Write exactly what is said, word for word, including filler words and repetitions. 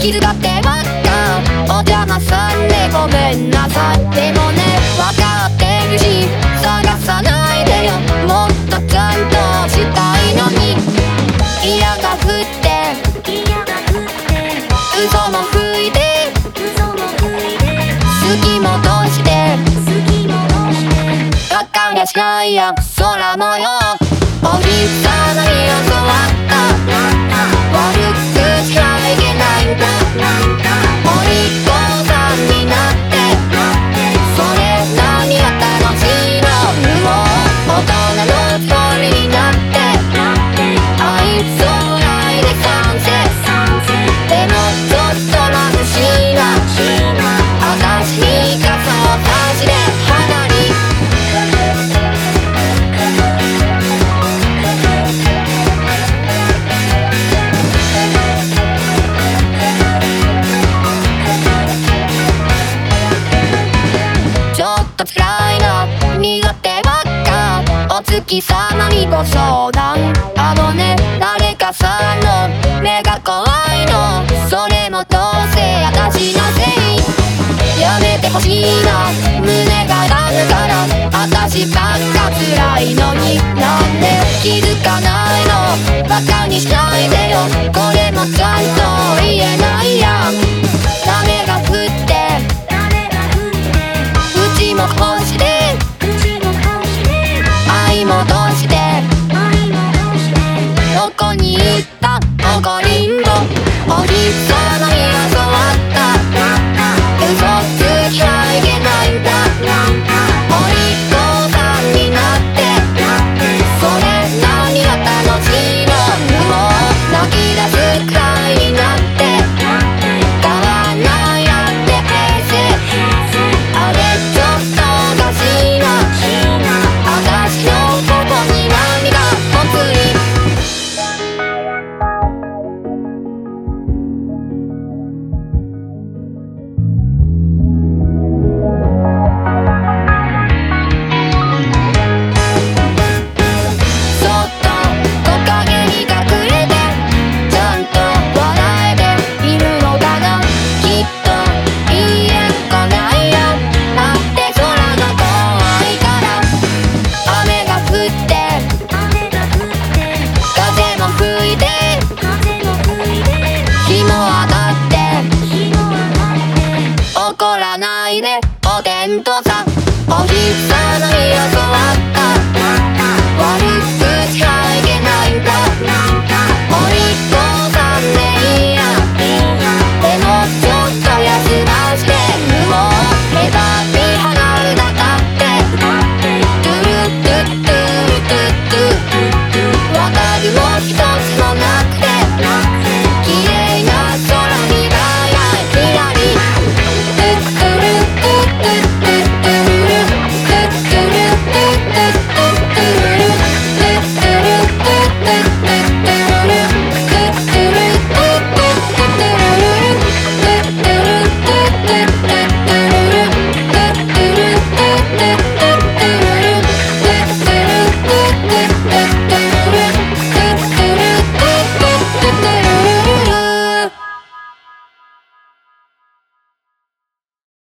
傷がってばっかお邪魔さんでごめんなさい。でもねわかってるし探さないでよ、もっとちゃんとしたいのに。嫌が降って嘘も吹いて好き戻してバカにしないや空模様。お日様に教わった悪口はいけないんだ。お利口さんになってそれ何が楽しいの。もう大人のつもりになって愛想ないで賛成。でもちょっと眩しいな私に傘を差しで花に。ちょっと辛いな苦手ばっかお月様にご相談。あのね誰かさんの目が怖いのそれもどうせ私のせい。やめてほしいな胸が痛むから私ばっか辛いのに。なんで気づかないのバカにしないでよ、これもちゃんと言えないや。雨が降ってうちもこうして愛戻してどこに行った怒りんぼ。お日様に教わった嘘つきはいけないんだ。お利口さんになってそれ何が楽しいの。もう泣き出すくらいになって変わんないやって平成。あれちょっとおかしいな私のここに何がぽつり。そっと木陰に隠れてちゃんと笑えているのだな。きっといいえ来ないやだって空が怖いから。雨が降って風も吹いて日も当たって怒らないでお天道